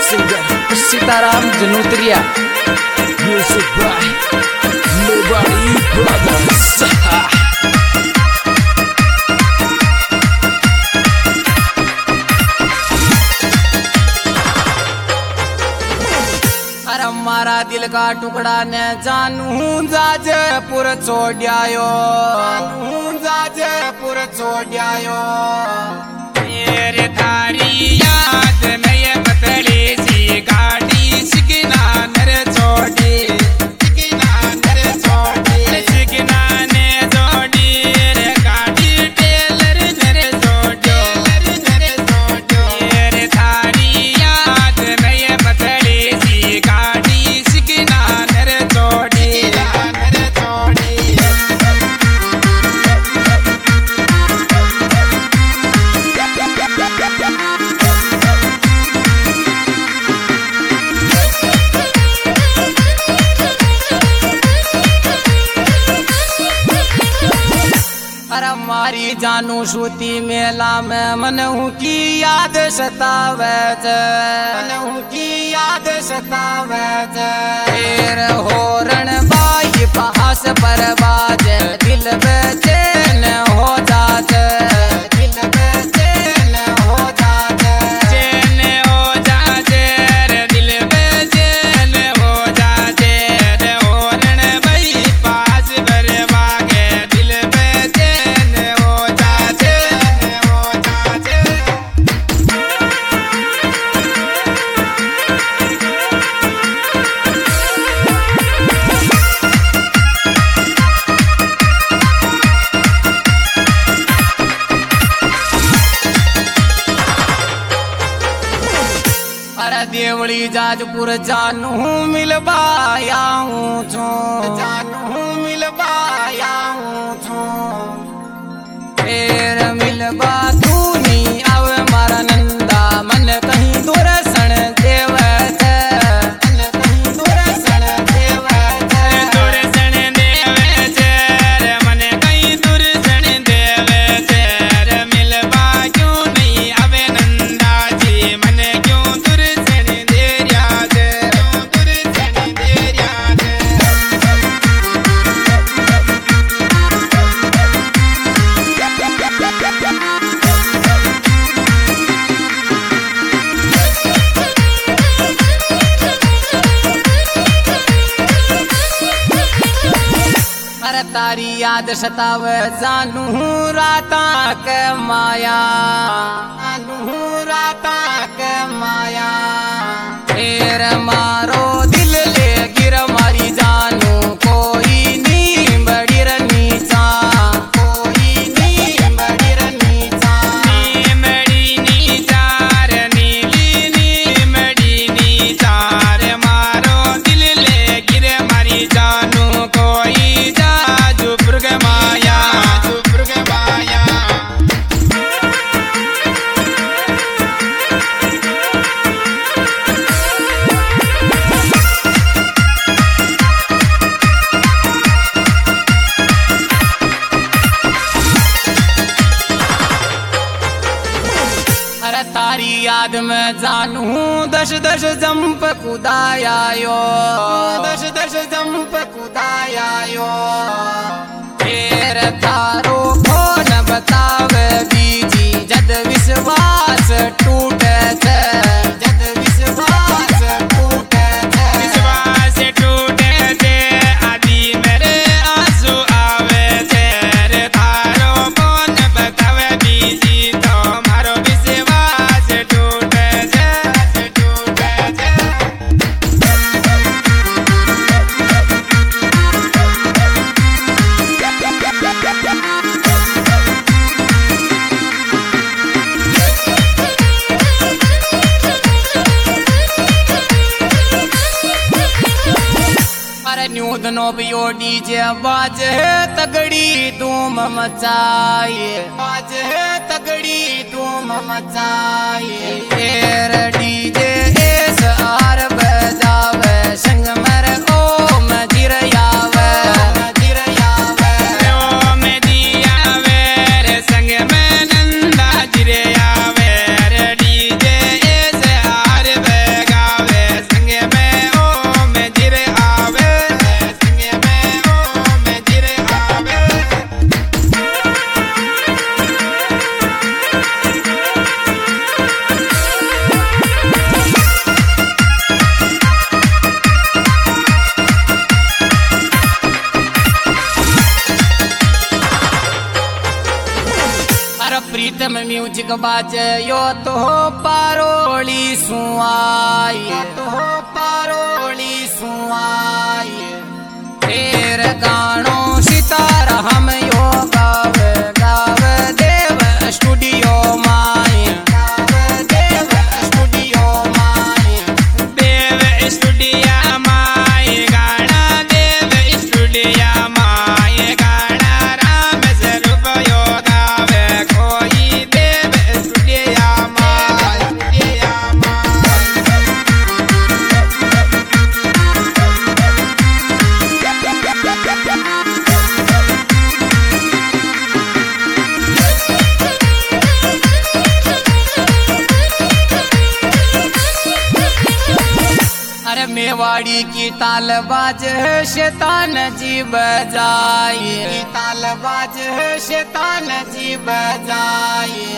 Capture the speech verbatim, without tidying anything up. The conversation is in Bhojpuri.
Singer Sitaram Janutriya. Music by nobody brothers. अरे मारा दिल का टुकड़ा ने जानू जाजपुर छोड़ायो, जाजपुर छोड़ायो। मेरे थारी याद में ये पतली सी गाड़ी सिकना नर छोड़ी, सिकना नर छोड़ी, सिकना ने जोड़ी रे गाड़ी टेलर नर छोड़ो, नर छोड़ो। मेरे थारी याद में ये पतली सी गाड़ी सिकना नर छोड़ी, नर छोड़ी। अरे मारी जानू सूती मेला में मनहू की याद सतावे, मनहू की याद सतावे। फिर होरण बाई पास पर बाज दिल बेचैन हो जात, दिल बेचैन हो जात, चैन हो जाते रे दिल बेचैन हो जाते रे। होरण भाई पास बरबागे दिल बेचैन हो जाते, हो जाते। अरे देवली जाजपुर जानू मिलबाया हूँ छो, जानू मिलबाया हूँ छो। फिर मिलबा तू नी आवे मारा नंदा मन कहीं दुरसन देवे छे, मन कहीं दुरसन देवे छे। दुर्जन देवे छे रे मन कहीं दुर्जन देवे छे रे। मिलबा क्यों नहीं आवे नंदा जी मन क्यों दुर्जन दे रिया छे, क्यों दुर्जन दे रिया छे। अरे तारी याद सतावे जानू राता के माया, जानू राता के माया। फिर मारो दिल ले गिर मारी जानू कोई नी बड़ी नीचा, कोई नी बड़ी नीचा। नीमड़ी नीचार नीली नीमड़ी नीचार मारो दिल ले गिरे मारी जानू कोई जाजपुर के माया, जाजपुर के माया। अरे तारी याद में जानू दस दस जंप कुदायो, दस दस जंप कुदायो। फिर थारो कौन बतावे बीजी जद विश्वास टूटे छे, जद विश्वास टूटे छे। विश्वास टूटे थे आदि मेरे आंसू आवे थे रे। थारो कौन बतावे बीजी तो मारो विश्वास टूटे थे, टूटे थे। अरे न्यू दनो बियो डीजे बाजे तगड़ी धूम मचाए, बाजे तगड़ी धूम मचाए। फिर डीजे एस आर बजावे संग मेरे ओम जिरयावे, जिरयावे। ओम दियावे रे संग में नंदा जिरे आवे रे। डीजे ऐसे हार बेगा म्यूजिक बाजे यो तो पारोली सुआई तो पारोली सुआई तेर गानो सितारा हम यो गावे गावे देव स्टूडियो माई गावे देव स्टूडियो माई देव स्टूडियो माई गाना देव स्टूडियो माई गाना राम स्वरूप यो गावे कोई देव स्टूडियो माई स्टूडियो अरे मेवाड़ी की ताल बाज है शैतान जी बजाए ताल बाज है शैतान जी बजाए